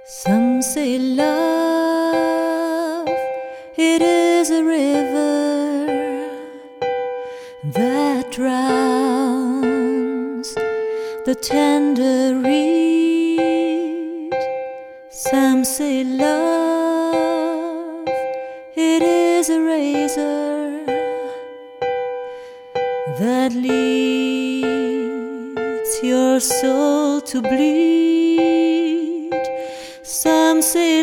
Some say love, it is a river that drowns the tender reed. Some say love, it is a razor that leads your soul to bleed. Some say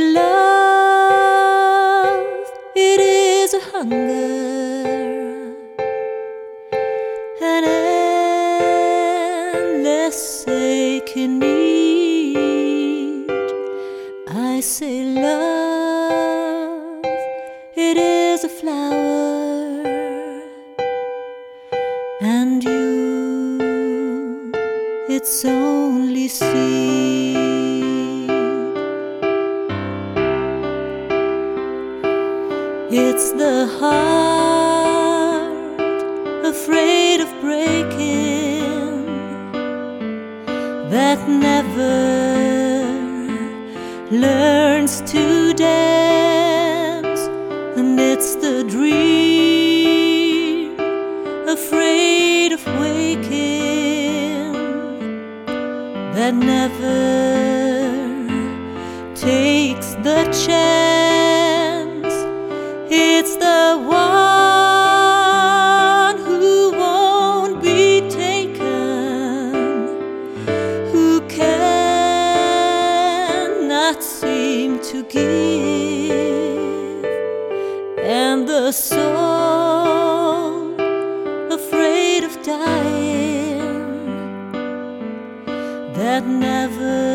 love, it is a hunger, an endless aching need. I say love, it is a flower, and you, its only seed. It's the heart afraid of breaking that never learns to dance, and it's the dream afraid of waking that never takes the chance. It's the one who won't be taken, who cannot seem to give, and the soul afraid of dying that never